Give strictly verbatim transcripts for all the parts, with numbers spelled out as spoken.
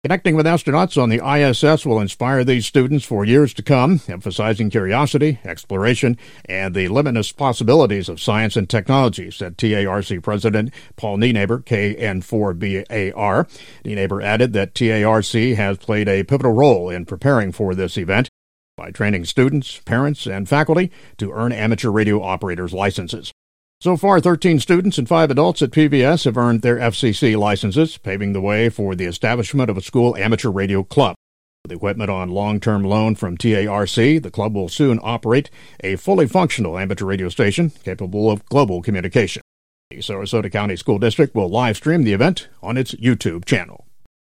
Connecting with astronauts on the I S S will inspire these students for years to come, emphasizing curiosity, exploration, and the limitless possibilities of science and technology, said T A R C President Paul Nienaber, K N four B A R. Nienaber added that T A R C has played a pivotal role in preparing for this event by training students, parents, and faculty to earn amateur radio operators' licenses. So far, thirteen students and five adults at P V S have earned their F C C licenses, paving the way for the establishment of a school amateur radio club. With equipment on long-term loan from T A R C, the club will soon operate a fully functional amateur radio station capable of global communication. The Sarasota County School District will live stream the event on its YouTube channel.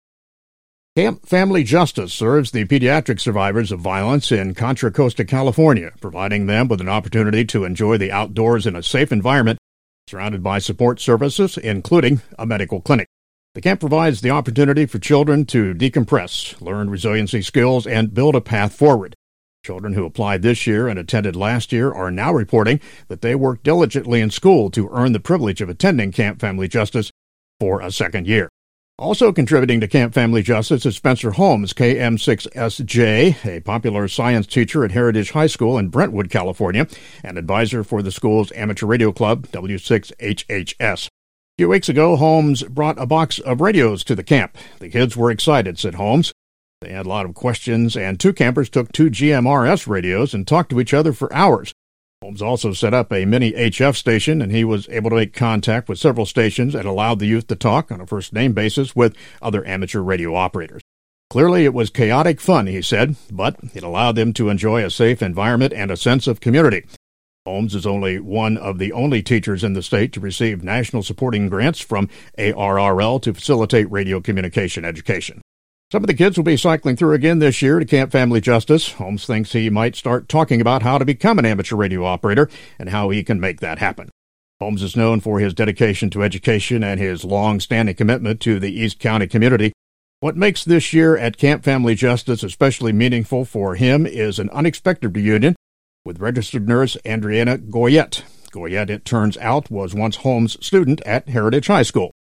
Camp Family Justice serves the pediatric survivors of violence in Contra Costa, California, providing them with an opportunity to enjoy the outdoors in a safe environment surrounded by support services, including a medical clinic. The camp provides the opportunity for children to decompress, learn resiliency skills, and build a path forward. Children who applied this year and attended last year are now reporting that they worked diligently in school to earn the privilege of attending Camp Family Justice for a second year. Also contributing to Camp Family Justice is Spencer Holmes, K M six S J, a popular science teacher at Heritage High School in Brentwood, California, and advisor for the school's amateur radio club, W six H H S. A few weeks ago, Holmes brought a box of radios to the camp. The kids were excited, said Holmes. They had a lot of questions, and two campers took two G M R S radios and talked to each other for hours. Holmes also set up a mini H F station, and he was able to make contact with several stations and allowed the youth to talk on a first-name basis with other amateur radio operators. Clearly, it was chaotic fun, he said, but it allowed them to enjoy a safe environment and a sense of community. Holmes is only one of the only teachers in the state to receive national supporting grants from A R R L to facilitate radio communication education. Some of the kids will be cycling through again this year to Camp Family Justice. Holmes thinks he might start talking about how to become an amateur radio operator and how he can make that happen. Holmes is known for his dedication to education and his long-standing commitment to the East County community. What makes this year at Camp Family Justice especially meaningful for him is an unexpected reunion with registered nurse Andriana Goyette. Goyette, it turns out, was once Holmes' student at Heritage High School.